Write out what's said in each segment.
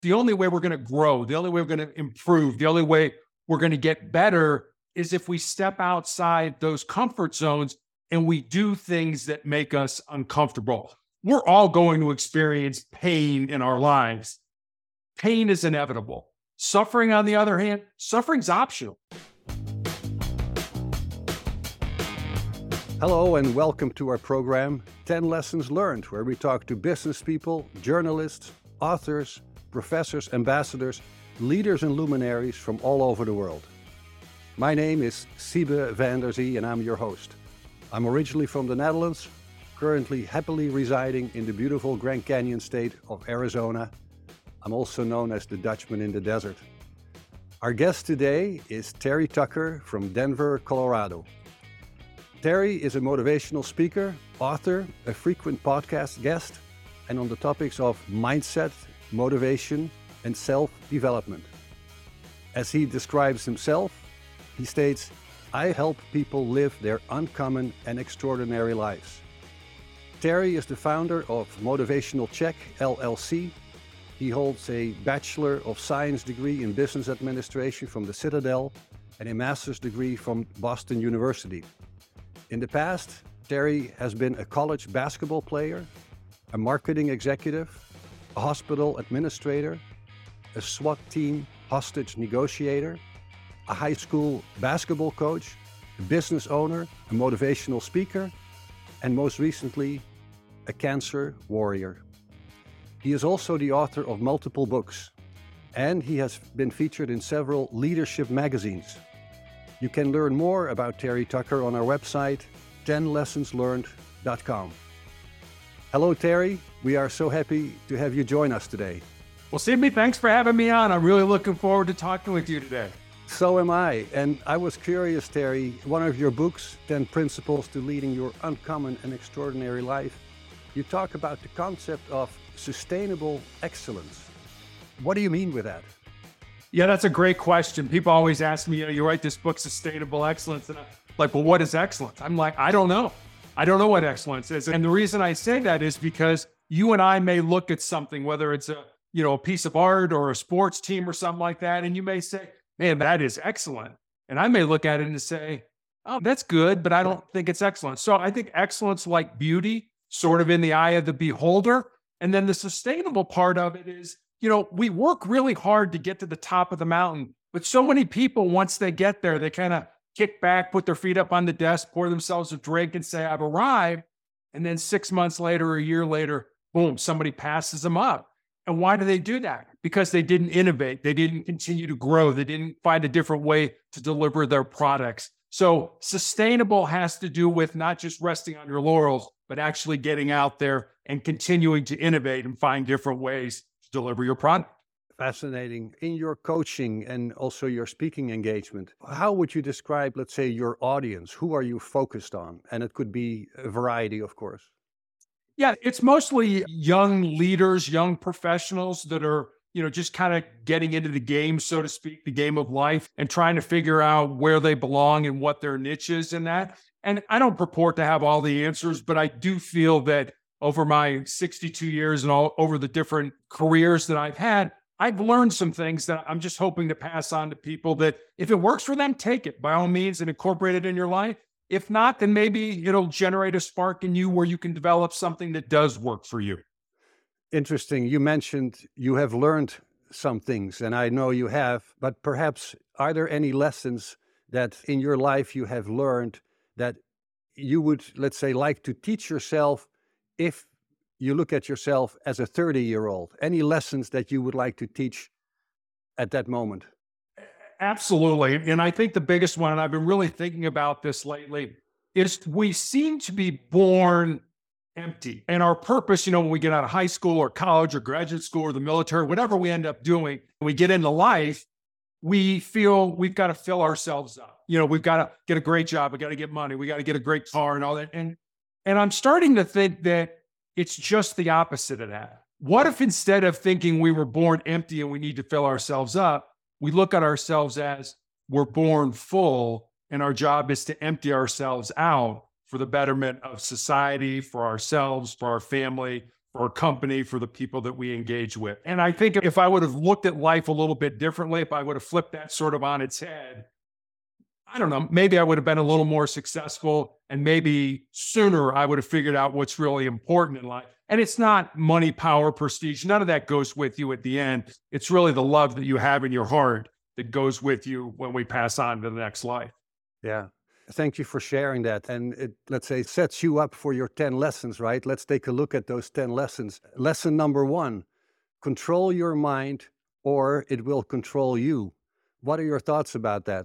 the only way we're going to grow, the only way we're going to improve, the only way we're going to get better is if we step outside those comfort zones and we do things that make us uncomfortable. We're all going to experience pain in our lives. Pain is inevitable. Suffering, on the other hand, suffering's optional. Hello and welcome to our program, 10 Lessons Learned, where we talk to business people, journalists, authors, professors, ambassadors, leaders and luminaries from all over the world. My name is Siebe van der Zee and I'm your host. I'm originally from the Netherlands, currently happily residing in the beautiful Grand Canyon state of Arizona. I'm also known as the Dutchman in the desert. Our guest today is Terry Tucker from Denver, Colorado. Terry is a motivational speaker, author, a frequent podcast guest, and on the topics of mindset, motivation, and self-development. As he describes himself, he states, "I help people live their uncommon and extraordinary lives." Terry is the founder of Motivational Check, LLC. He holds a Bachelor of Science degree in Business Administration from the Citadel and a Master's degree from Boston University. In the past, Terry has been a college basketball player, a marketing executive, a hospital administrator, a SWAT team hostage negotiator, a high school basketball coach, a business owner, a motivational speaker, and most recently, a cancer warrior. He is also the author of multiple books, and he has been featured in several leadership magazines. You can learn more about Terry Tucker on our website, 10lessonslearned.com. Hello, Terry. We are so happy to have you join us today. Well, Sydney, thanks for having me on. I'm really looking forward to talking with you today. So am I. And I was curious, Terry, one of your books, 10 Principles to Leading Your Uncommon and Extraordinary Life, you talk about the concept of sustainable excellence. What do you mean with that? Yeah, that's a great question. People always ask me, you write this book, Sustainable Excellence. And I'm like, well, what is excellence? I'm like, I don't know. I don't know what excellence is. And the reason I say that is because you and I may look at something, whether it's a piece of art or a sports team or something like that. And you may say, man, that is excellent. And I may look at it and say, oh, that's good, but I don't think it's excellent. So I think excellence, like beauty, sort of in the eye of the beholder. And then the sustainable part of it is, we work really hard to get to the top of the mountain, but so many people, once they get there, they kind of kick back, put their feet up on the desk, pour themselves a drink and say, I've arrived. And then 6 months later, a year later, boom, somebody passes them up. And why do they do that? Because they didn't innovate. They didn't continue to grow. They didn't find a different way to deliver their products. So sustainable has to do with not just resting on your laurels, but actually getting out there and continuing to innovate and find different ways to deliver your product. Fascinating. In your coaching and also your speaking engagement, how would you describe, let's say, your audience? Who are you focused on? And it could be a variety, of course. Yeah, it's mostly young leaders, young professionals that are, just kind of getting into the game, so to speak, the game of life and trying to figure out where they belong and what their niche is in that. And I don't purport to have all the answers, but I do feel that over my 62 years and all over the different careers that I've had, I've learned some things that I'm just hoping to pass on to people that if it works for them, take it by all means and incorporate it in your life. If not, then maybe it'll generate a spark in you where you can develop something that does work for you. Interesting. You mentioned you have learned some things, and I know you have, but perhaps are there any lessons that in your life you have learned that you would, let's say, like to teach yourself if you look at yourself as a 30-year-old? Any lessons that you would like to teach at that moment? Absolutely. And I think the biggest one, and I've been really thinking about this lately, is we seem to be born empty. And our purpose, when we get out of high school or college or graduate school or the military, whatever we end up doing, when we get into life, we feel we've got to fill ourselves up. We've got to get a great job. We got to get money. We got to get a great car and all that. And I'm starting to think that it's just the opposite of that. What if instead of thinking we were born empty and we need to fill ourselves up, we look at ourselves as we're born full and our job is to empty ourselves out for the betterment of society, for ourselves, for our family, for our company, for the people that we engage with. And I think if I would have looked at life a little bit differently, if I would have flipped that sort of on its head, I don't know, maybe I would have been a little more successful, and maybe sooner I would have figured out what's really important in life. And it's not money, power, prestige. None of that goes with you at the end. It's really the love that you have in your heart that goes with you when we pass on to the next life. Yeah. Thank you for sharing that. And it, let's say, sets you up for your 10 lessons, right? Let's take a look at those 10 lessons. Lesson number 1, control your mind or it will control you. What are your thoughts about that?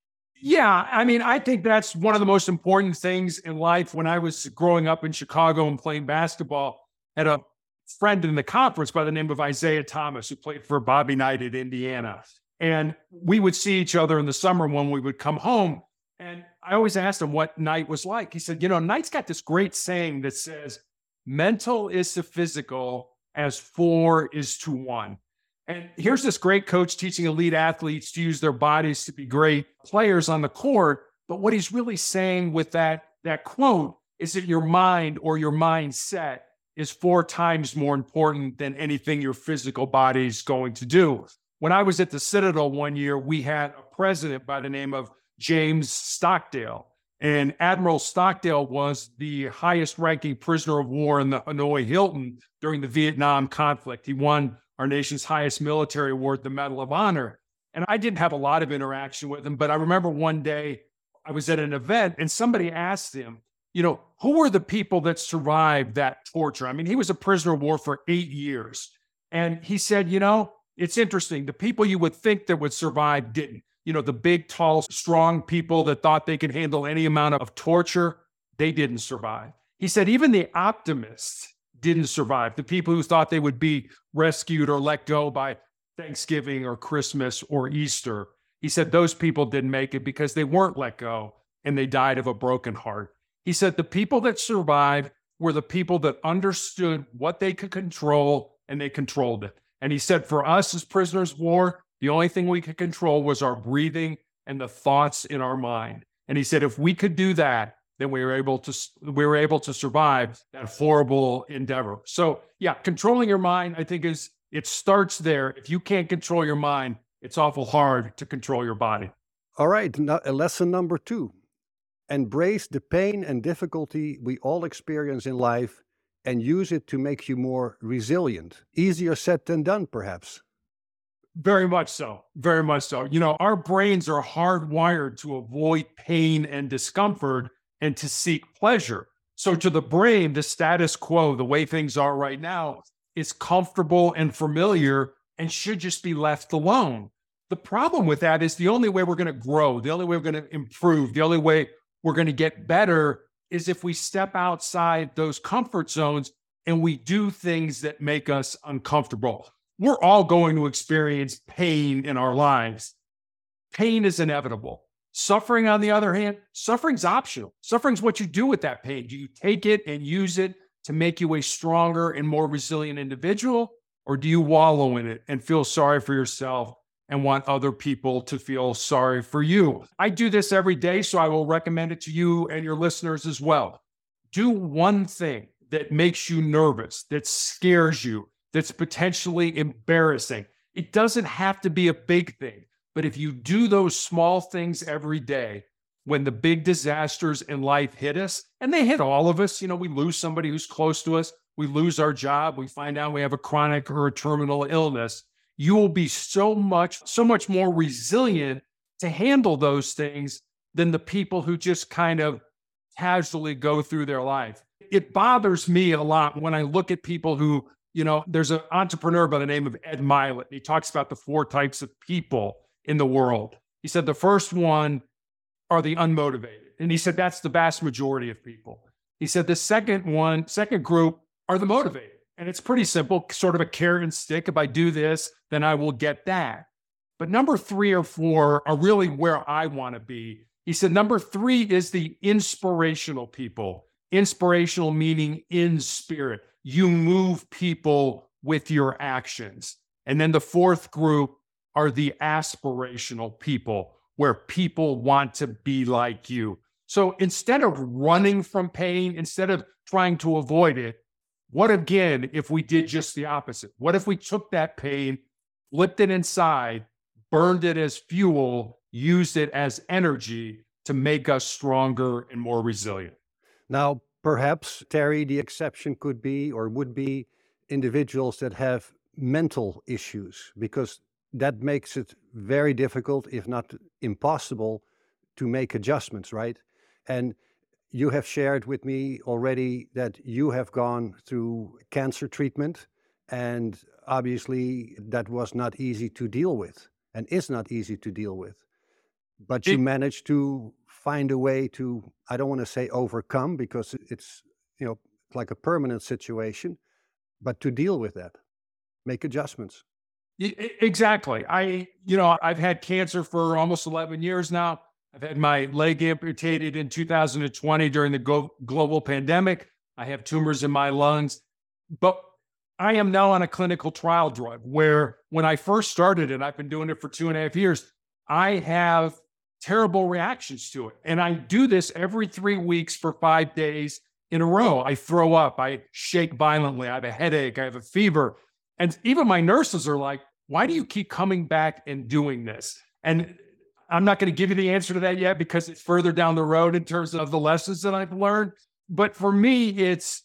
Yeah, I mean, I think that's one of the most important things in life. When I was growing up in Chicago and playing basketball, I had a friend in the conference by the name of Isaiah Thomas, who played for Bobby Knight at Indiana. And we would see each other in the summer when we would come home. And I always asked him what Knight was like. He said, Knight's got this great saying that says, mental is to physical as 4 is to 1. And here's this great coach teaching elite athletes to use their bodies to be great players on the court. But what he's really saying with that quote is that your mind or your mindset is 4 times more important than anything your physical body is going to do. When I was at the Citadel one year, we had a president by the name of James Stockdale. And Admiral Stockdale was the highest ranking prisoner of war in the Hanoi Hilton during the Vietnam conflict. He won our nation's highest military award, the Medal of Honor. And I didn't have a lot of interaction with him, but I remember one day I was at an event and somebody asked him, who were the people that survived that torture? I mean, he was a prisoner of war for 8 years. And he said, it's interesting. The people you would think that would survive didn't. The big, tall, strong people that thought they could handle any amount of torture, they didn't survive. He said, even the optimists didn't survive. The people who thought they would be rescued or let go by Thanksgiving or Christmas or Easter, he said those people didn't make it because they weren't let go and they died of a broken heart. He said the people that survived were the people that understood what they could control and they controlled it. And he said for us as prisoners of war, the only thing we could control was our breathing and the thoughts in our mind. And he said if we could do that, then we were able to survive that horrible endeavor. So yeah, controlling your mind, I think it starts there. If you can't control your mind, it's awful hard to control your body. All right, now, lesson number 2, embrace the pain and difficulty we all experience in life and use it to make you more resilient. Easier said than done, perhaps. Very much so. Very much so. Our brains are hardwired to avoid pain and discomfort and to seek pleasure. So to the brain, the status quo, the way things are right now, is comfortable and familiar and should just be left alone. The problem with that is the only way we're going to grow, the only way we're going to improve, the only way we're going to get better is if we step outside those comfort zones and we do things that make us uncomfortable. We're all going to experience pain in our lives. Pain is inevitable. Suffering, on the other hand, suffering's optional. Suffering's what you do with that pain. Do you take it and use it to make you a stronger and more resilient individual? Or do you wallow in it and feel sorry for yourself and want other people to feel sorry for you? I do this every day, so I will recommend it to you and your listeners as well. Do one thing that makes you nervous, that scares you, that's potentially embarrassing. It doesn't have to be a big thing. But if you do those small things every day, when the big disasters in life hit us, and they hit all of us, we lose somebody who's close to us, we lose our job, we find out we have a chronic or a terminal illness, you will be so much more resilient to handle those things than the people who just kind of casually go through their life. It bothers me a lot when I look at people who, there's an entrepreneur by the name of Ed Mylett. He talks about the 4 types of people in the world. He said the first one are the unmotivated. And he said that's the vast majority of people. He said the second group are the motivated. And it's pretty simple, sort of a carrot and stick. If I do this, then I will get that. But number 3 or 4 are really where I want to be. He said number 3 is the inspirational people. Inspirational meaning in spirit. You move people with your actions. And then the 4th group are the aspirational people, where people want to be like you. So instead of running from pain, instead of trying to avoid it, What again if we did just the opposite? What if we took that pain, flipped it inside, burned it as fuel, used it as energy to make us stronger and more resilient? Now, perhaps, Terry, the exception could be or would be individuals that have mental issues, because that makes it very difficult, if not impossible, to make adjustments, right? And you have shared with me already that you have gone through cancer treatment, and obviously that was not easy to deal with and is not easy to deal with. But you It, managed to find a way to, I don't want to say overcome because it's, like a permanent situation, but to deal with that, make adjustments. exactly. I've had cancer for almost 11 years now. I've had my leg amputated in 2020 during the global pandemic. I have tumors in my lungs, but I am now on a clinical trial drug where when I first started it, I've been doing it for 2.5 years. I have terrible reactions to it. And I do this every 3 weeks for 5 days in a row. I throw up, I shake violently, I have a headache, I have a fever. And even my nurses are like, why do you keep coming back and doing this? And I'm not going to give you the answer to that yet because it's further down the road in terms of the lessons that I've learned. But for me, it's,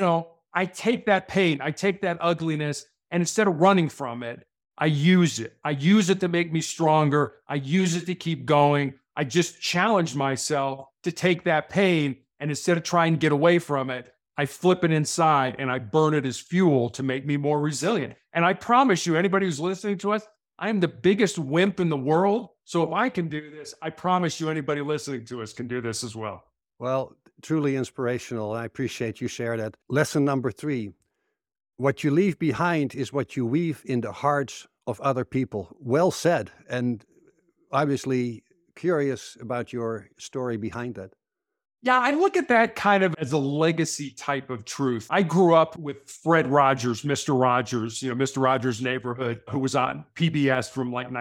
I take that pain, I take that ugliness, and instead of running from it, I use it. I use it to make me stronger. I use it to keep going. I just challenge myself to take that pain, and instead of trying to get away from it, I flip it inside and I burn it as fuel to make me more resilient. And I promise you, anybody who's listening to us, I am the biggest wimp in the world. So if I can do this, I promise you anybody listening to us can do this as well. Well, truly inspirational. I appreciate you share that. Lesson number 3, what you leave behind is what you weave in the hearts of other people. Well said. And obviously curious about your story behind that. Yeah, I look at that kind of as a legacy type of truth. I grew up with Fred Rogers, Mr. Rogers, Mr. Rogers' Neighborhood, who was on PBS from like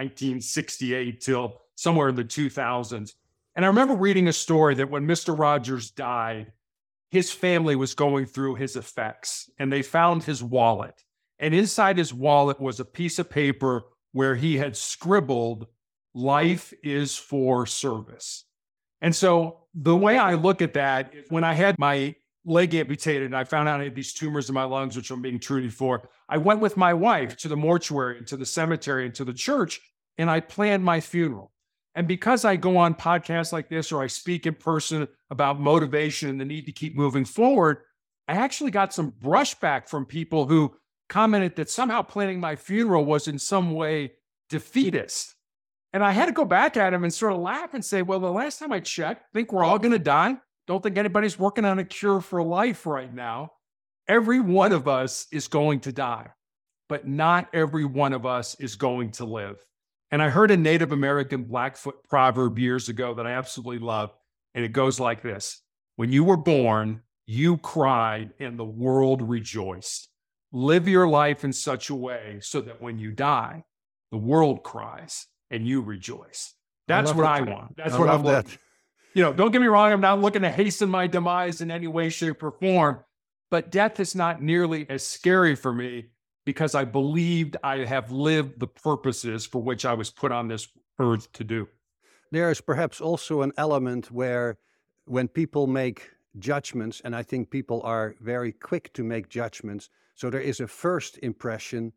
1968 till somewhere in the 2000s. And I remember reading a story that when Mr. Rogers died, his family was going through his effects and they found his wallet. And inside his wallet was a piece of paper where he had scribbled, "Life is for service." And so the way I look at that is when I had my leg amputated and I found out I had these tumors in my lungs, which I'm being treated for, I went with my wife to the mortuary and to the cemetery and to the church, and I planned my funeral. And because I go on podcasts like this or I speak in person about motivation and the need to keep moving forward, I actually got some brushback from people who commented that somehow planning my funeral was in some way defeatist. And I had to go back at him and sort of laugh and say, well, the last time I checked, I think we're all going to die. Don't think anybody's working on a cure for life right now. Every one of us is going to die, but not every one of us is going to live. And I heard a Native American Blackfoot proverb years ago that I absolutely love. And it goes like this: when you were born, you cried and the world rejoiced. Live your life in such a way so that when you die, the world cries and you rejoice. That's what I want. That's what I'm looking. Don't get me wrong. I'm not looking to hasten my demise in any way, shape, or form, but death is not nearly as scary for me because I believed I have lived the purposes for which I was put on this earth to do. There is perhaps also an element where when people make judgments, and I think people are very quick to make judgments, so there is a first impression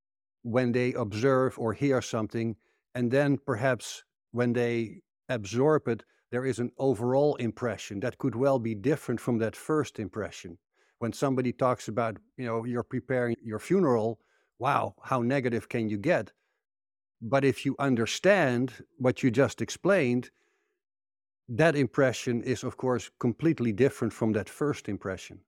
when they observe or hear something, and then perhaps when they absorb it, there is an overall impression that could well be different from that first impression. When somebody talks about, you're preparing your funeral, wow, how negative can you get? But if you understand what you just explained, that impression is, of course, completely different from that first impression.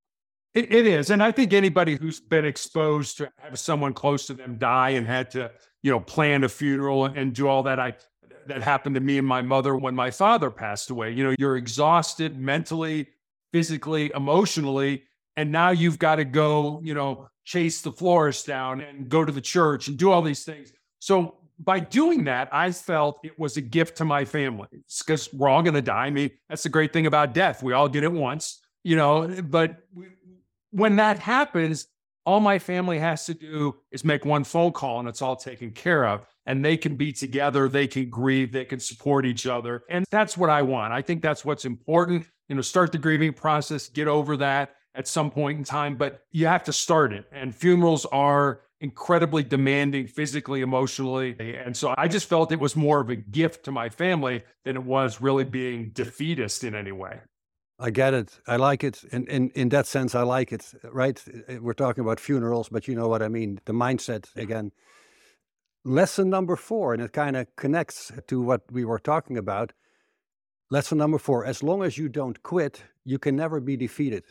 It is. And I think anybody who's been exposed to have someone close to them die and had to, plan a funeral and do all that, that happened to me and my mother when my father passed away. You're exhausted mentally, physically, emotionally, and now you've got to go, chase the florist down and go to the church and do all these things. So by doing that, I felt it was a gift to my family because we're all going to die. I mean, that's the great thing about death. We all get it once, but when that happens, all my family has to do is make one phone call and it's all taken care of. And they can be together, they can grieve, they can support each other. And that's what I want. I think that's what's important. Start the grieving process, get over that at some point in time, but you have to start it. And funerals are incredibly demanding physically, emotionally. And so I just felt it was more of a gift to my family than it was really being defeatist in any way. I get it. I like it. And in that sense, I like it, right? We're talking about funerals, but you know what I mean. The mindset again. Lesson number 4, and it kind of connects to what we were talking about. Lesson number 4, as long as you don't quit, you can never be defeated.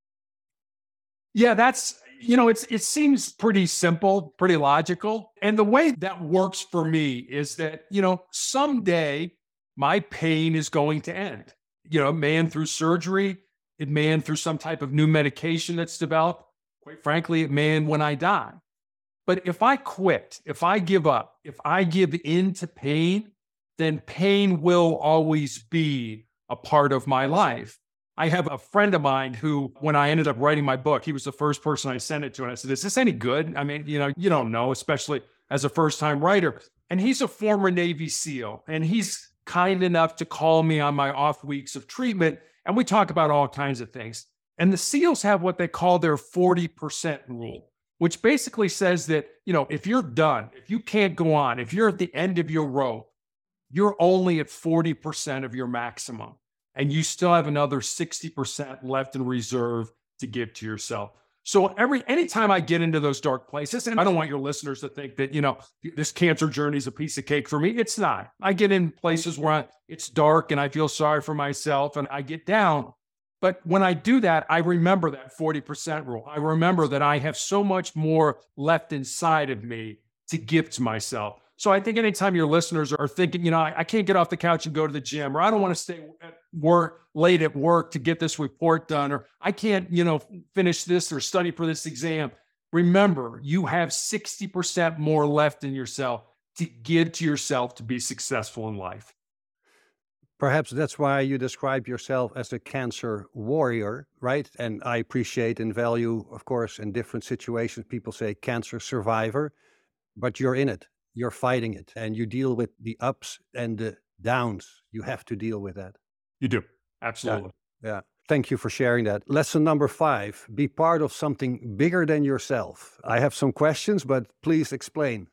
Yeah, it seems pretty simple, pretty logical. And the way that works for me is that, someday my pain is going to end. It may end through surgery. It may end through some type of new medication that's developed. Quite frankly, it may end when I die. But if I quit, if I give up, if I give in to pain, then pain will always be a part of my life. I have a friend of mine who, when I ended up writing my book, he was the first person I sent it to. And I said, is this any good? I mean, you don't know, especially as a first-time writer. And he's a former Navy SEAL, and he's kind enough to call me on my off weeks of treatment. And we talk about all kinds of things. And the SEALs have what they call their 40% rule, which basically says that, if you're done, if you can't go on, if you're at the end of your rope, you're only at 40% of your maximum. And you still have another 60% left in reserve to give to yourself. So anytime I get into those dark places, and I don't want your listeners to think that, this cancer journey is a piece of cake for me. It's not. I get in places where it's dark and I feel sorry for myself and I get down. But when I do that, I remember that 40% rule. I remember that I have so much more left inside of me to give to myself. So I think anytime your listeners are thinking, I can't get off the couch and go to the gym, or I don't want to stay at work late at work to get this report done, or I can't, finish this or study for this exam. Remember, you have 60% more left in yourself to give to yourself to be successful in life. Perhaps that's why you describe yourself as a cancer warrior, right? And I appreciate and value, of course, in different situations, people say cancer survivor, but you're in it. You're fighting it, and you deal with the ups and the downs. You have to deal with that. You do. Absolutely. Yeah. Thank you for sharing that. Lesson number 5, be part of something bigger than yourself. I have some questions, but please explain.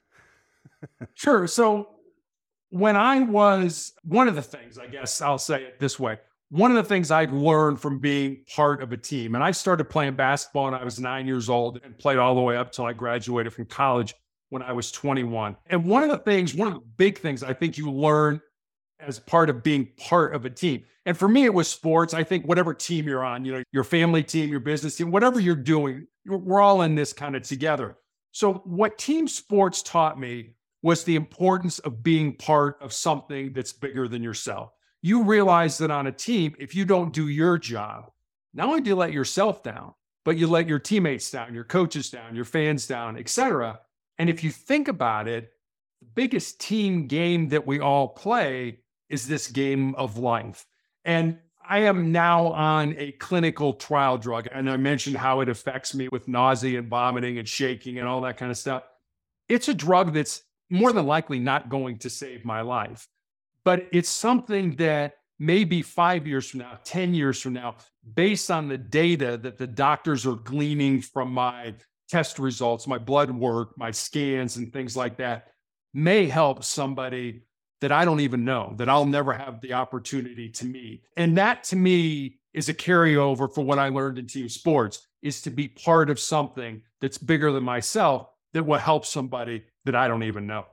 Sure. So when I was, one of the things, I guess I'll say it this way, one of the things I learned from being part of a team, and I started playing basketball when I was 9 years old and played all the way up till I graduated from college when I was 21. And one of the big things I think you learn as part of being part of a team. And for me, it was sports. I think whatever team you're on, your family team, your business team, whatever you're doing, we're all in this kind of together. So what team sports taught me was the importance of being part of something that's bigger than yourself. You realize that on a team, if you don't do your job, not only do you let yourself down, but you let your teammates down, your coaches down, your fans down, etc. And if you think about it, the biggest team game that we all play is this game of life. And I am now on a clinical trial drug. And I mentioned how it affects me with nausea and vomiting and shaking and all that kind of stuff. It's a drug that's more than likely not going to save my life. But it's something that maybe 5 years from now, 10 years from now, based on the data that the doctors are gleaning from my test results, my blood work, my scans, and things like that, may help somebody that I don't even know, that I'll never have the opportunity to meet. And that, to me, is a carryover for what I learned in team sports, is to be part of something that's bigger than myself that will help somebody that I don't even know.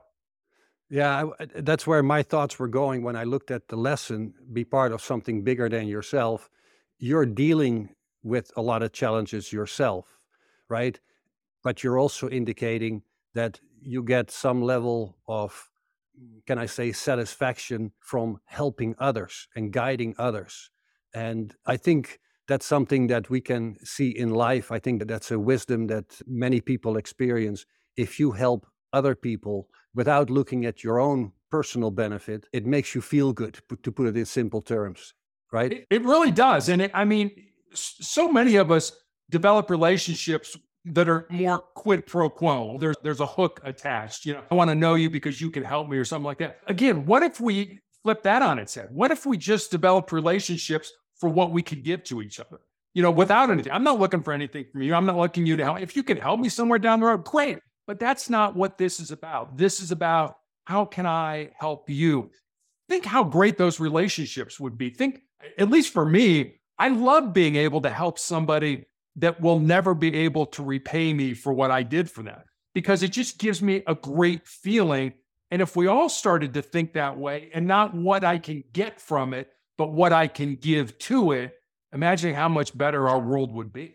Yeah, that's where my thoughts were going when I looked at the lesson, be part of something bigger than yourself. You're dealing with a lot of challenges yourself, right? But you're also indicating that you get some level of, can I say, satisfaction from helping others and guiding others. And I think that's something that we can see in life. I think that that's a wisdom that many people experience. If you help other people without looking at your own personal benefit, it makes you feel good, to put it in simple terms, right? It really does. And so many of us develop relationships that are more quid pro quo. There's a hook attached. I want to know you because you can help me or something like that. Again, what if we flip that on its head? What if we just develop relationships for what we could give to each other? Without anything. I'm not looking for anything from you. I'm not looking you to help. If you can help me somewhere down the road, great. But that's not what this is about. This is about, how can I help you? Think how great those relationships would be. Think, at least for me, I love being able to help somebody that will never be able to repay me for what I did for them, because it just gives me a great feeling. And if we all started to think that way, and not what I can get from it, but what I can give to it, imagine how much better our world would be.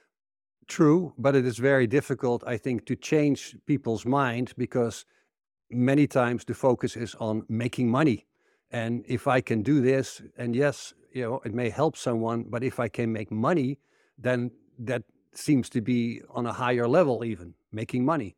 True, but it is very difficult, I think, to change people's mind, because many times the focus is on making money. And if I can do this, and yes, it may help someone, but if I can make money, then that seems to be on a higher level, even making money.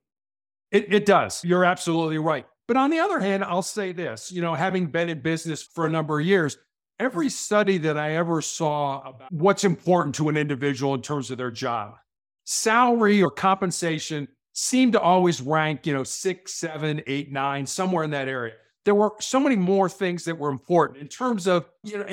It does. You're absolutely right. But on the other hand, I'll say this, having been in business for a number of years, every study that I ever saw about what's important to an individual in terms of their job, salary or compensation seemed to always rank, 6, 7, 8, 9, somewhere in that area. There were so many more things that were important in terms of,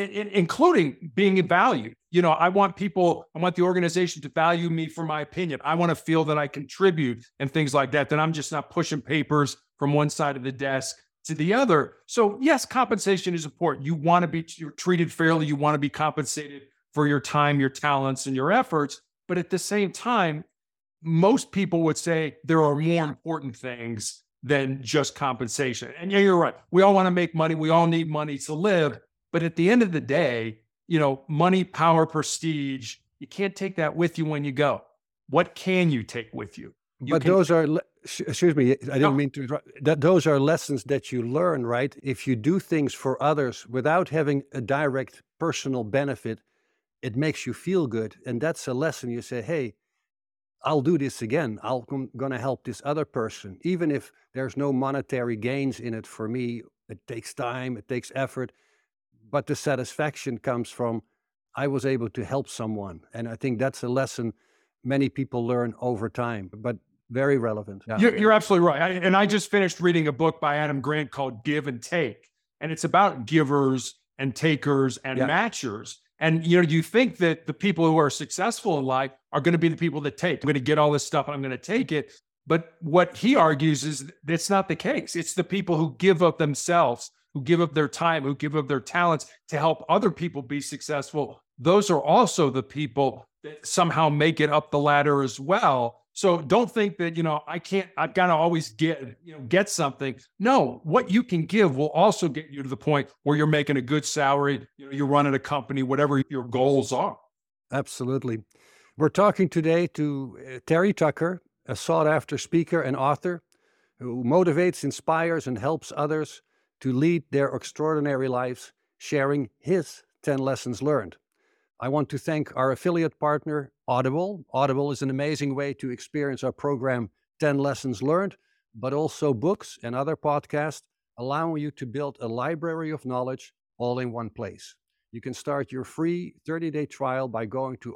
including being valued. I want the organization to value me for my opinion. I want to feel that I contribute and things like that I'm just not pushing papers from one side of the desk to the other. So yes, compensation is important. You're treated fairly. You want to be compensated for your time, your talents, and your efforts. But at the same time, most people would say there are more important things than just compensation. And yeah, you're right. We all want to make money. We all need money to live. But at the end of the day, money, power, prestige, you can't take that with you when you go. What can you take with you? Those are, excuse me, I didn't mean to interrupt. Those are lessons that you learn, right? If you do things for others without having a direct personal benefit, it makes you feel good. And that's a lesson. You say, hey, I'll do this again. I'm going to help this other person. Even if there's no monetary gains in it for me, it takes time, it takes effort. But the satisfaction comes from, I was able to help someone. And I think that's a lesson many people learn over time, but very relevant. Yeah. You're absolutely right. I just finished reading a book by Adam Grant called Give and Take. And it's about givers and takers and matchers. And, you think that the people who are successful in life are going to be the people that take. I'm going to get all this stuff and I'm going to take it. But what he argues is that's not the case. It's the people who give up themselves, who give up their time, who give up their talents to help other people be successful. Those are also the people that somehow make it up the ladder as well. So don't think that, I've got to always get something. No, what you can give will also get you to the point where you're making a good salary, you're running a company, whatever your goals are. Absolutely. We're talking today to Terry Tucker, a sought-after speaker and author who motivates, inspires, and helps others to lead their extraordinary lives, sharing his 10 lessons learned. I want to thank our affiliate partner, Audible. Audible is an amazing way to experience our program 10 Lessons Learned, but also books and other podcasts, allowing you to build a library of knowledge all in one place. You can start your free 30-day trial by going to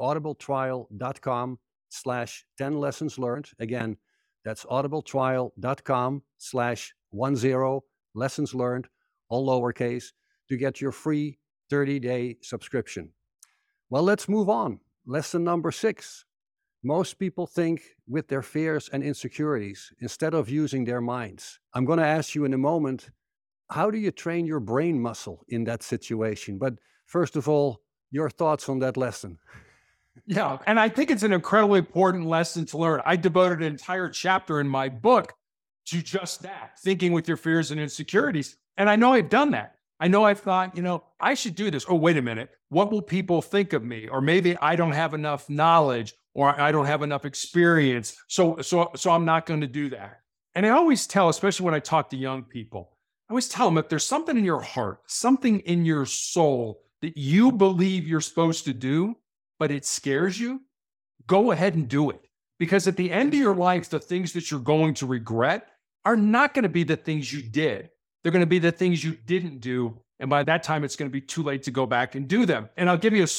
audibletrial.com/10 lessons learned. Again, that's audibletrial.com/10 lessons learned, all lowercase, to get your free 30-day subscription. Well, let's move on. Lesson number 6. Most people think with their fears and insecurities instead of using their minds. I'm going to ask you in a moment, how do you train your brain muscle in that situation? But first of all, your thoughts on that lesson. Yeah, and I think it's an incredibly important lesson to learn. I devoted an entire chapter in my book to just that, thinking with your fears and insecurities. And I know I've done that. I know I've thought, I should do this. Oh, wait a minute. What will people think of me? Or maybe I don't have enough knowledge or I don't have enough experience. So I'm not going to do that. And I always tell, especially when I talk to young people, I always tell them, if there's something in your heart, something in your soul that you believe you're supposed to do, but it scares you, go ahead and do it. Because at the end of your life, the things that you're going to regret are not going to be the things you did. They're going to be the things you didn't do. And by that time, it's going to be too late to go back and do them. And I'll give you a story.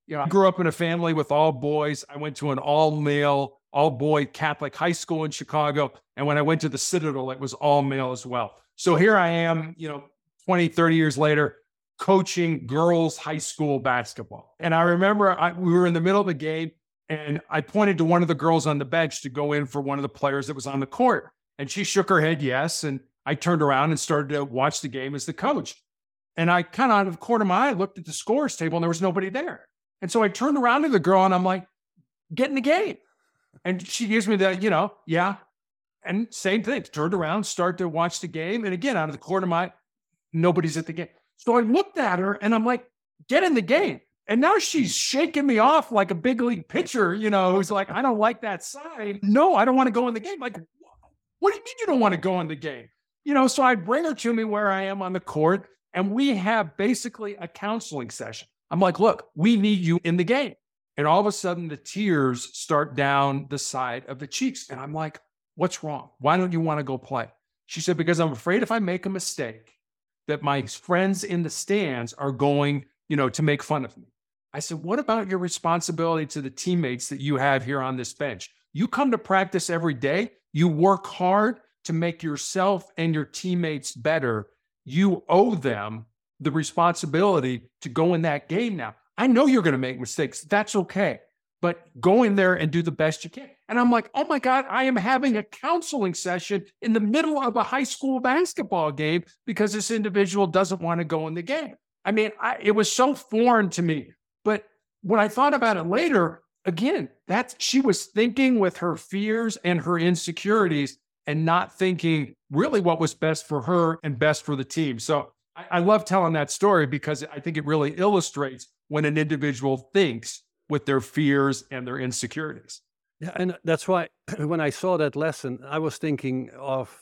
I grew up in a family with all boys. I went to an all-male, all-boy Catholic high school in Chicago. And when I went to the Citadel, it was all male as well. So here I am, 20, 30 years later, coaching girls' high school basketball. And I remember we were in the middle of the game, and I pointed to one of the girls on the bench to go in for one of the players that was on the court. And she shook her head yes. And I turned around and started to watch the game as the coach. And I kind of out of the corner of my eye looked at the scores table, and there was nobody there. And so I turned around to the girl, and I'm like, get in the game. And she gives me the, yeah. And same thing, turned around, start to watch the game. And again, out of the corner of my eye, nobody's at the game. So I looked at her, and I'm like, get in the game. And now she's shaking me off like a big league pitcher, who's like, I don't like that side. No, I don't want to go in the game. Like, what do you mean you don't want to go in the game? So I bring her to me where I am on the court, and we have basically a counseling session. I'm like, look, we need you in the game. And all of a sudden the tears start down the side of the cheeks. And I'm like, what's wrong? Why don't you want to go play? She said, because I'm afraid if I make a mistake that my friends in the stands are going, to make fun of me. I said, what about your responsibility to the teammates that you have here on this bench? You come to practice every day. You work hard to make yourself and your teammates better. You owe them the responsibility to go in that game now. I know you're going to make mistakes. That's okay. But go in there and do the best you can. And I'm like, oh my God, I am having a counseling session in the middle of a high school basketball game because this individual doesn't want to go in the game. I mean, it was so foreign to me. But when I thought about it later, again, she was thinking with her fears and her insecurities and not thinking really what was best for her and best for the team. So I love telling that story because I think it really illustrates when an individual thinks with their fears and their insecurities. Yeah, and that's why when I saw that lesson, I was thinking of,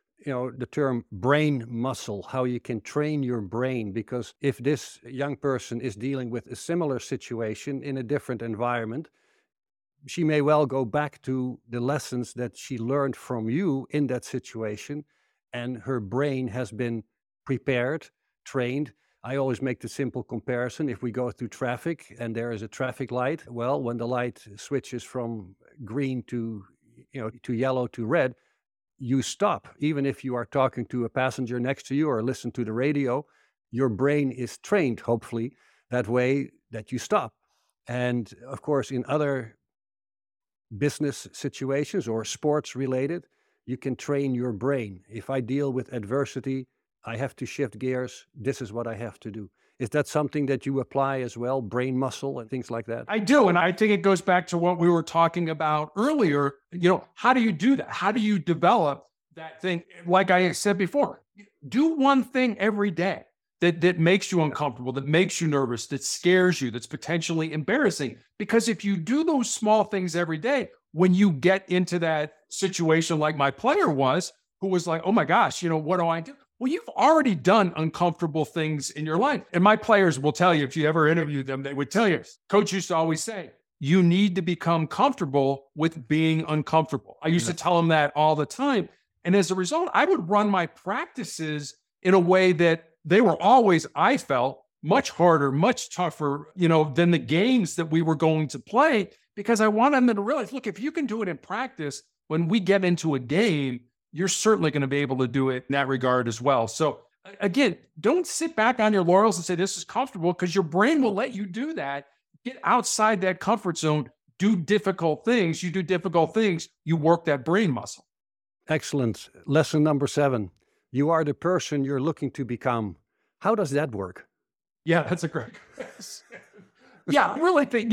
the term brain muscle, how you can train your brain. Because if this young person is dealing with a similar situation in a different environment, she may well go back to the lessons that she learned from you in that situation, and her brain has been prepared, trained. I always make the simple comparison. If we go through traffic and there is a traffic light, well, when the light switches from green to yellow to red, you stop. Even if you are talking to a passenger next to you or listen to the radio, your brain is trained, hopefully, that way that you stop. And of course, in other business situations or sports related, you can train your brain. If I deal with adversity, I have to shift gears. This is what I have to do. Is that something that you apply as well, brain muscle and things like that? I do. And I think it goes back to what we were talking about earlier. How do you do that? How do you develop that thing? Like I said before, do one thing every day that makes you uncomfortable, that makes you nervous, that scares you, that's potentially embarrassing. Because if you do those small things every day, when you get into that situation like my player was, who was like, oh my gosh, what do I do? Well, you've already done uncomfortable things in your life. And my players will tell you, if you ever interview them, they would tell you, coach used to always say, you need to become comfortable with being uncomfortable. I used to tell them that all the time. And as a result, I would run my practices in a way that they were always, I felt, much harder, much tougher, than the games that we were going to play, because I wanted them to realize, look, if you can do it in practice, when we get into a game, you're certainly going to be able to do it in that regard as well. So again, don't sit back on your laurels and say, this is comfortable, because your brain will let you do that. Get outside that comfort zone, do difficult things. You do difficult things, you work that brain muscle. Excellent. Lesson number 7. You are the person you're looking to become. How does that work? Yeah, that's a great question. Yeah, I really think,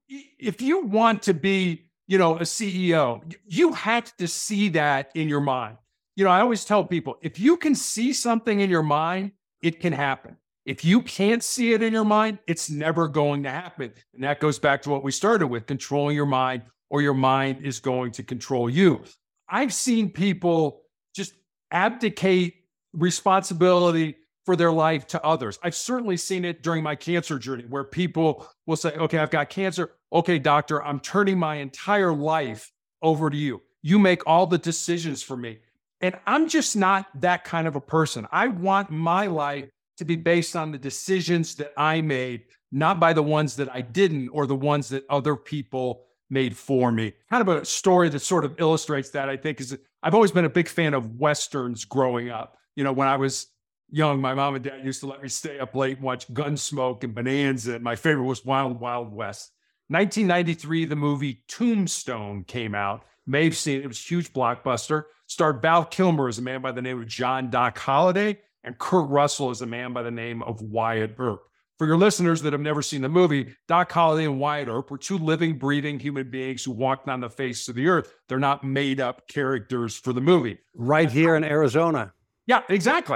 if you want to be a CEO, you have to see that in your mind. I always tell people, if you can see something in your mind, it can happen. If you can't see it in your mind, it's never going to happen. And that goes back to what we started with, controlling your mind, or your mind is going to control you. I've seen people just abdicate responsibility for their life to others. I've certainly seen it during my cancer journey, where people will say, okay, I've got cancer. Okay, doctor, I'm turning my entire life over to you. You make all the decisions for me. And I'm just not that kind of a person. I want my life to be based on the decisions that I made, not by the ones that I didn't or the ones that other people made for me. Kind of a story that sort of illustrates that, I think, is I've always been a big fan of Westerns growing up. When I was young, my mom and dad used to let me stay up late and watch Gunsmoke and Bonanza. And my favorite was Wild Wild West. 1993, the movie Tombstone came out. May have seen it. It was a huge blockbuster. Starred Val Kilmer as a man by the name of John Doc Holliday and Kurt Russell as a man by the name of Wyatt Earp. For your listeners that have never seen the movie, Doc Holliday and Wyatt Earp were two living, breathing human beings who walked on the face of the earth. They're not made up characters for the movie. Right here in Arizona. Yeah, exactly.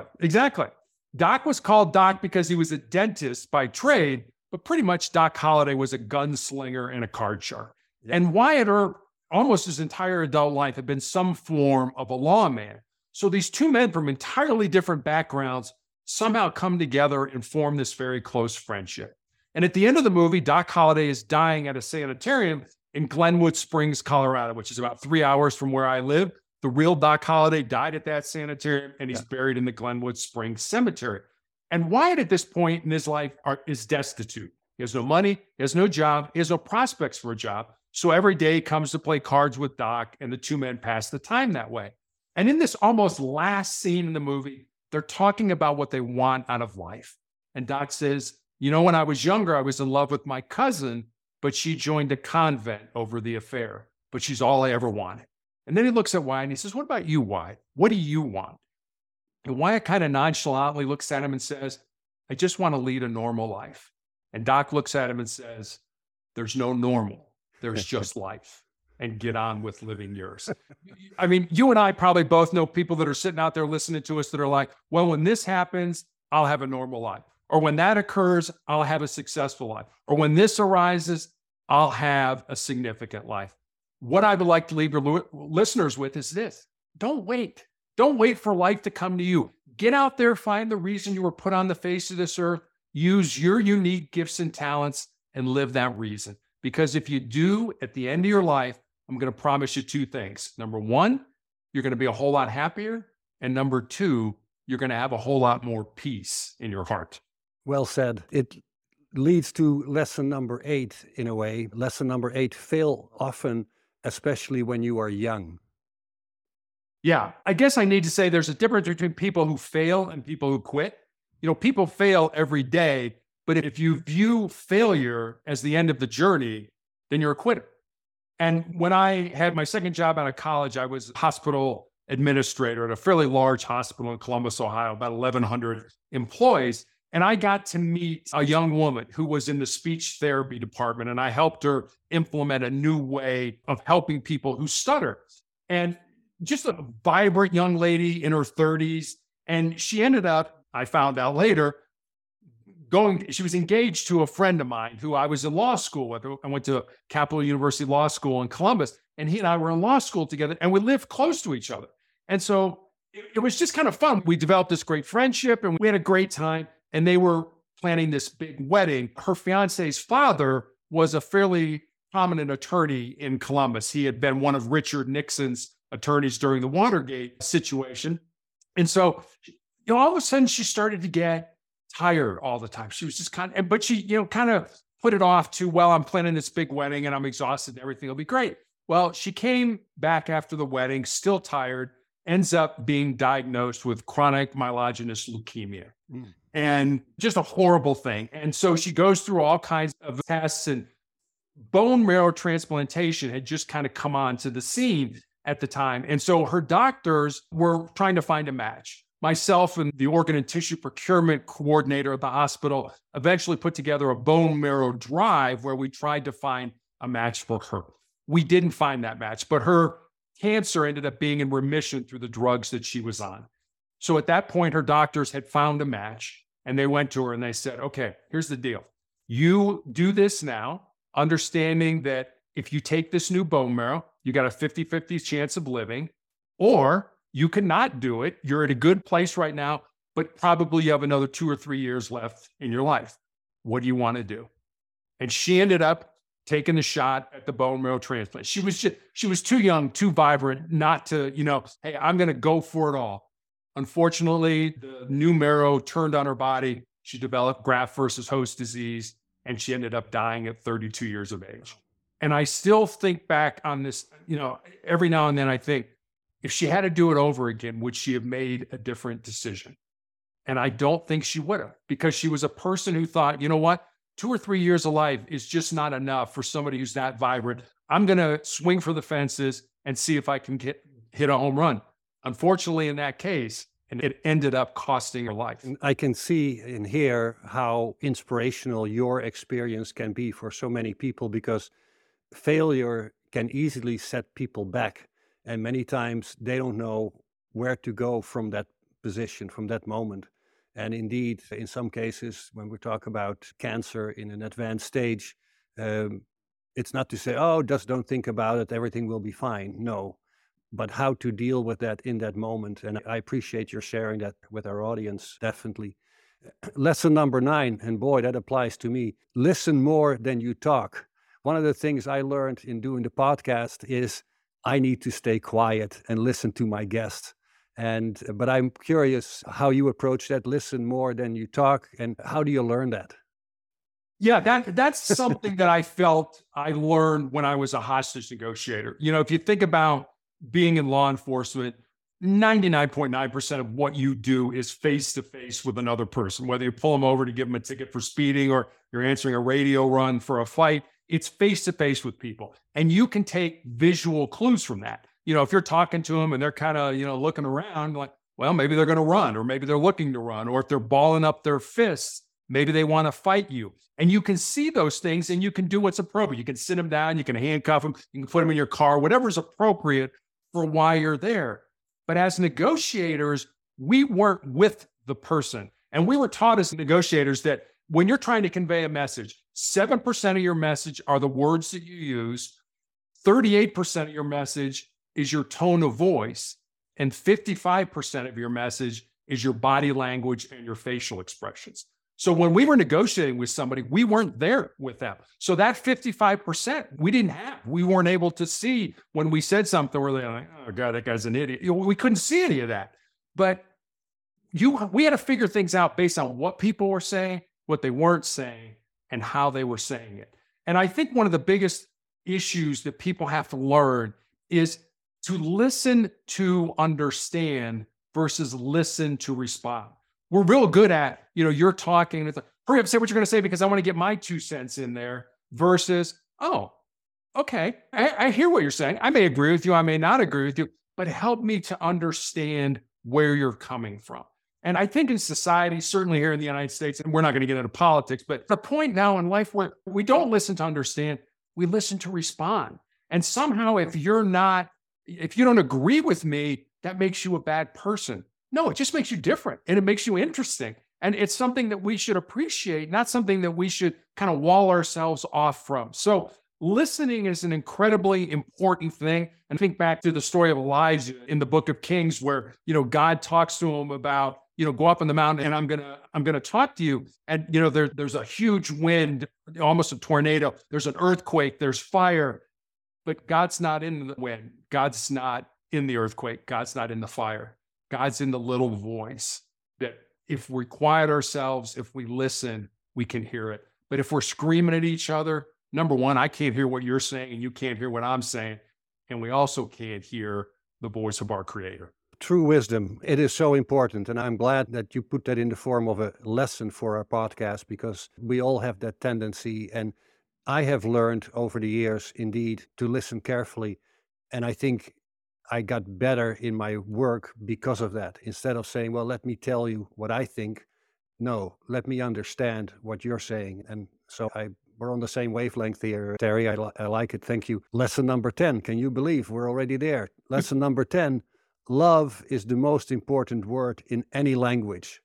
Doc was called Doc because he was a dentist by trade, but pretty much Doc Holliday was a gunslinger and a card shark. And Wyatt Earp, almost his entire adult life, had been some form of a lawman. So these two men from entirely different backgrounds somehow come together and form this very close friendship. And at the end of the movie, Doc Holliday is dying at a sanitarium in Glenwood Springs, Colorado, which is about 3 hours from where I live. The real Doc Holliday died at that sanitarium, and he's buried in the Glenwood Springs Cemetery. And Wyatt, at this point in his life, is destitute. He has no money, he has no job, he has no prospects for a job. So every day he comes to play cards with Doc, and the two men pass the time that way. And in this almost last scene in the movie, they're talking about what they want out of life. And Doc says, when I was younger, I was in love with my cousin, but she joined a convent over the affair. But she's all I ever wanted. And then he looks at Wyatt and he says, what about you, Wyatt? What do you want? And Wyatt kind of nonchalantly looks at him and says, I just want to lead a normal life. And Doc looks at him and says, there's no normal. There's just life. And get on with living yours. I mean, you and I probably both know people that are sitting out there listening to us that are like, well, when this happens, I'll have a normal life. Or when that occurs, I'll have a successful life. Or when this arises, I'll have a significant life. What I would like to leave your listeners with is this. Don't wait. Don't wait for life to come to you. Get out there, find the reason you were put on the face of this earth, use your unique gifts and talents, and live that reason. Because if you do, at the end of your life, I'm going to promise you two things. Number one, you're going to be a whole lot happier. And number two, you're going to have a whole lot more peace in your heart. Well said. It leads to lesson number 8 in a way. Lesson number 8, fail often, especially when you are young. Yeah, I guess I need to say there's a difference between people who fail and people who quit. People fail every day, but if you view failure as the end of the journey, then you're a quitter. And when I had my second job out of college, I was a hospital administrator at a fairly large hospital in Columbus, Ohio, about 1,100 employees. And I got to meet a young woman who was in the speech therapy department, and I helped her implement a new way of helping people who stutter. And just a vibrant young lady in her 30s. And she ended up, I found out later, she was engaged to a friend of mine who I was in law school with. I went to Capital University Law School in Columbus, and he and I were in law school together, and we lived close to each other. And so it was just kind of fun. We developed this great friendship, and we had a great time, and they were planning this big wedding. Her fiance's father was a fairly prominent attorney in Columbus. He had been one of Richard Nixon's attorneys during the Watergate situation. And so, all of a sudden she started to get tired all the time. She was just but she, kind of put it off to, well, I'm planning this big wedding and I'm exhausted and everything will be great. Well, she came back after the wedding, still tired, ends up being diagnosed with chronic myelogenous leukemia. And just a horrible thing. And so she goes through all kinds of tests, and bone marrow transplantation had just kind of come onto the scene at the time. And so her doctors were trying to find a match. Myself and the organ and tissue procurement coordinator at the hospital eventually put together a bone marrow drive where we tried to find a match for her. We didn't find that match, but her cancer ended up being in remission through the drugs that she was on. So at that point, her doctors had found a match, and they went to her and they said, okay, here's the deal. You do this now, understanding that if you take this new bone marrow, you got a 50-50 chance of living, or you cannot do it. You're at a good place right now, but probably you have another 2 or 3 years left in your life. What do you want to do? And she ended up taking the shot at the bone marrow transplant. She was too young, too vibrant, not to, hey, I'm going to go for it all. Unfortunately, the new marrow turned on her body. She developed graft versus host disease, and she ended up dying at 32 years of age. And I still think back on this, every now and then I think, if she had to do it over again, would she have made a different decision? And I don't think she would have, because she was a person who thought, you know what, 2 or 3 years of life is just not enough for somebody who's that vibrant. I'm going to swing for the fences and see if I can hit a home run. Unfortunately, in that case, and it ended up costing her life. I can see and hear how inspirational your experience can be for so many people, because failure can easily set people back. And many times they don't know where to go from that position, from that moment. And indeed, in some cases, when we talk about cancer in an advanced stage, it's not to say, oh, just don't think about it, everything will be fine. No, but how to deal with that in that moment. And I appreciate your sharing that with our audience, definitely. Lesson number 9, and boy, that applies to me. Listen more than you talk. One of the things I learned in doing the podcast is I need to stay quiet and listen to my guests. But I'm curious how you approach that, listen more than you talk, and how do you learn that? Yeah, that's something that I felt I learned when I was a hostage negotiator. If you think about being in law enforcement, 99.9% of what you do is face-to-face with another person, whether you pull them over to give them a ticket for speeding or you're answering a radio run for a fight. It's face-to-face with people. And you can take visual clues from that. If you're talking to them and they're kind of, looking around like, well, maybe they're going to run, or maybe they're looking to run, or if they're balling up their fists, maybe they want to fight you. And you can see those things and you can do what's appropriate. You can sit them down, you can handcuff them, you can put them in your car, whatever's appropriate for why you're there. But as negotiators, we weren't with the person. And we were taught as negotiators that when you're trying to convey a message, 7% of your message are the words that you use, 38% of your message is your tone of voice, and 55% of your message is your body language and your facial expressions. So when we were negotiating with somebody, we weren't there with them. So that 55% we didn't have. We weren't able to see when we said something, we're like, oh God, that guy's an idiot. We couldn't see any of that. But we had to figure things out based on what people were saying, what they weren't saying, and how they were saying it. And I think one of the biggest issues that people have to learn is to listen to understand versus listen to respond. We're real good at, you're talking, and it's like, hurry up, say what you're going to say because I want to get my 2 cents in there, versus, oh, okay, I hear what you're saying. I may agree with you, I may not agree with you, but help me to understand where you're coming from. And I think in society, certainly here in the United States, and we're not going to get into politics, but the point now in life where we don't listen to understand, we listen to respond. And somehow if you don't agree with me, that makes you a bad person. No, it just makes you different and it makes you interesting. And it's something that we should appreciate, not something that we should kind of wall ourselves off from. So listening is an incredibly important thing. And think back to the story of Elijah in the book of Kings, where, God talks to him about, go up on the mountain and I'm going to talk to you. And, there's a huge wind, almost a tornado. There's an earthquake, there's fire, but God's not in the wind. God's not in the earthquake. God's not in the fire. God's in the little voice that if we quiet ourselves, if we listen, we can hear it. But if we're screaming at each other, number one, I can't hear what you're saying and you can't hear what I'm saying. And we also can't hear the voice of our Creator. True wisdom. It is so important. And I'm glad that you put that in the form of a lesson for our podcast, because we all have that tendency. And I have learned over the years, indeed, to listen carefully. And I think I got better in my work because of that. Instead of saying, well, let me tell you what I think. No, let me understand what you're saying. And so we're on the same wavelength here, Terry. I like it. Thank you. Lesson number 10. Can you believe we're already there? Lesson number 10. Love is the most important word in any language.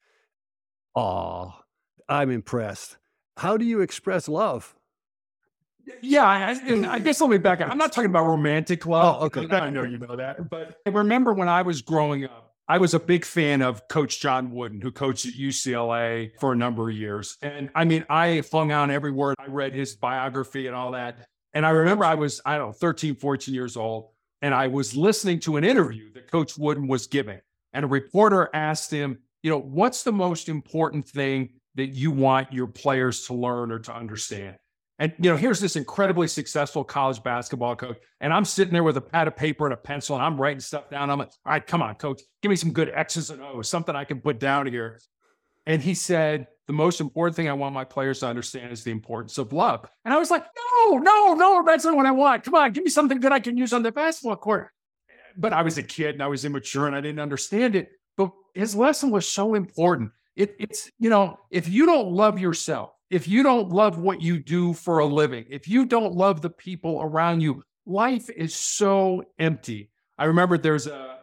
Oh, I'm impressed. How do you express love? Yeah, I guess let me back up. I'm not talking about romantic love. Oh, okay. I know you know that. But I remember when I was growing up, I was a big fan of Coach John Wooden, who coached at UCLA for a number of years. And I flung out every word. I read his biography and all that. And I remember I was, 13, 14 years old. And I was listening to an interview that Coach Wooden was giving. And a reporter asked him, what's the most important thing that you want your players to learn or to understand. And, here's this incredibly successful college basketball coach. And I'm sitting there with a pad of paper and a pencil and I'm writing stuff down. I'm like, all right, come on, coach, give me some good X's and O's, something I can put down here. And he said, the most important thing I want my players to understand is the importance of love. And I was like, no, that's not what I want. Come on, give me something that I can use on the basketball court. But I was a kid and I was immature and I didn't understand it. But his lesson was so important. It's if you don't love yourself, if you don't love what you do for a living, if you don't love the people around you, life is so empty. I remember there's a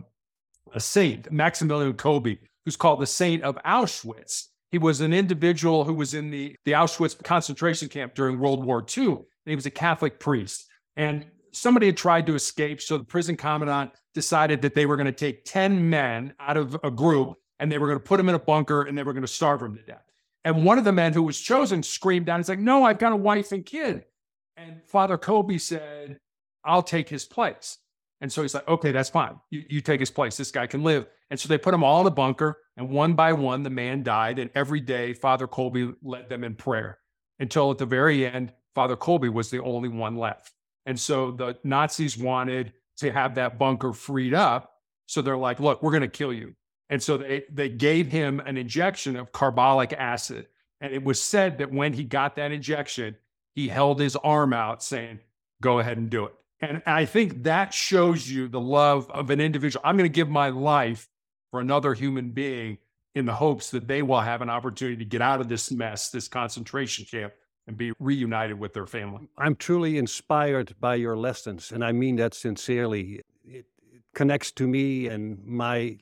saint, Maximilian Kolbe, who's called the Saint of Auschwitz. He was an individual who was in the Auschwitz concentration camp during World War II, and he was a Catholic priest. And somebody had tried to escape, so the prison commandant decided that they were going to take 10 men out of a group, and they were going to put them in a bunker, and they were going to starve them to death. And one of the men who was chosen screamed out, he's like, no, I've got a wife and kid. And Father Kolbe said, I'll take his place. And so he's like, okay, that's fine. You take his place. This guy can live. And so they put them all in a bunker, and one by one, the man died. And every day, Father Kolbe led them in prayer until at the very end, Father Kolbe was the only one left. And so the Nazis wanted to have that bunker freed up. So they're like, look, we're going to kill you. And so they gave him an injection of carbolic acid. And it was said that when he got that injection, he held his arm out saying, go ahead and do it. And I think that shows you the love of an individual. I'm going to give my life for another human being in the hopes that they will have an opportunity to get out of this mess, this concentration camp, and be reunited with their family. I'm truly inspired by your lessons, and I mean that sincerely. It connects to me and my,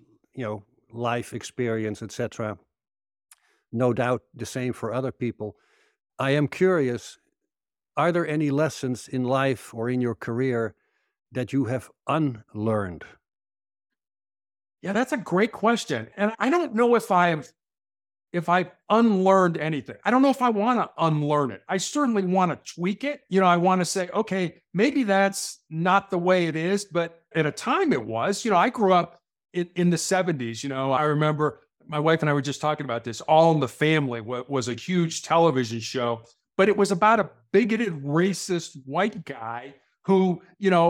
life experience, etc. No doubt the same for other people. I am curious, are there any lessons in life or in your career that you have unlearned? Yeah, that's a great question. And I don't know if I've unlearned anything. I don't know if I want to unlearn it. I certainly want to tweak it. I want to say, okay, maybe that's not the way it is, but at a time it was. I grew up in the 70s. I remember my wife and I were just talking about this. All in the Family was a huge television show, but it was about a bigoted, racist white guy who,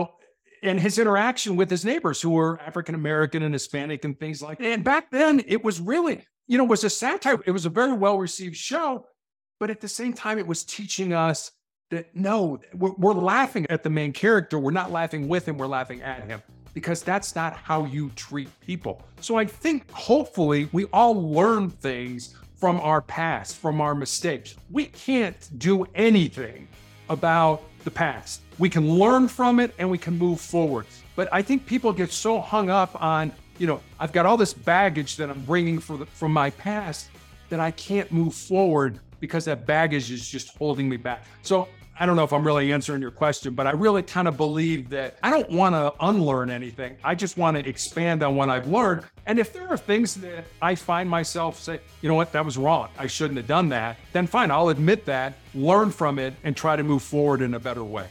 and his interaction with his neighbors who were African-American and Hispanic and things like that. And back then it was really, it was a satire. It was a very well-received show, but at the same time, it was teaching us that, no, we're laughing at the main character. We're not laughing with him. We're laughing at him, because that's not how you treat people. So I think hopefully we all learn things from our past, from our mistakes. We can't do anything about the past. We can learn from it and we can move forward. But I think people get so hung up on, I've got all this baggage that I'm bringing from my past that I can't move forward because that baggage is just holding me back. So I don't know if I'm really answering your question, but I really kind of believe that I don't want to unlearn anything. I just want to expand on what I've learned. And if there are things that I find myself say, you know what, that was wrong, I shouldn't have done that, then fine, I'll admit that, learn from it, and try to move forward in a better way.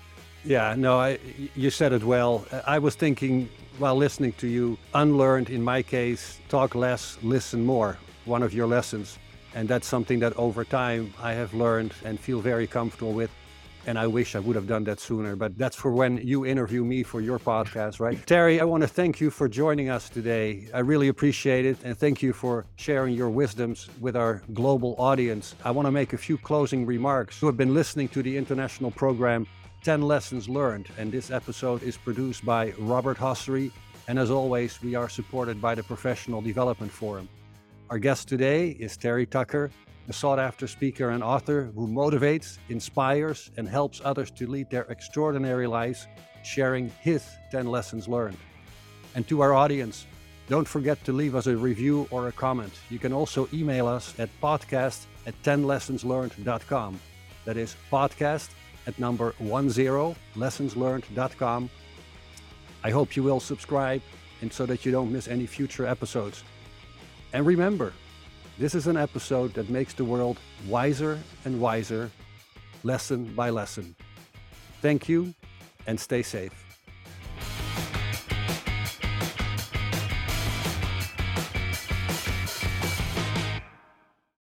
Yeah, no, you said it well. I was thinking while listening to you, unlearned in my case, talk less, listen more, one of your lessons. And that's something that over time I have learned and feel very comfortable with. And I wish I would have done that sooner, but that's for when you interview me for your podcast, right? Terry, I want to thank you for joining us today. I really appreciate it. And thank you for sharing your wisdoms with our global audience. I want to make a few closing remarks. You have been listening to the international program 10 Lessons Learned. And this episode is produced by Robert Hossery. And as always, we are supported by the Professional Development Forum. Our guest today is Terry Tucker, a sought-after speaker and author who motivates, inspires, and helps others to lead their extraordinary lives, sharing his 10 lessons learned. And to our audience, don't forget to leave us a review or a comment. You can also email us at podcast@10lessonslearned.com. That is podcast@10lessonslearned.com. I hope you will subscribe, and so that you don't miss any future episodes. And remember, this is an episode that makes the world wiser and wiser, lesson by lesson. Thank you, and stay safe.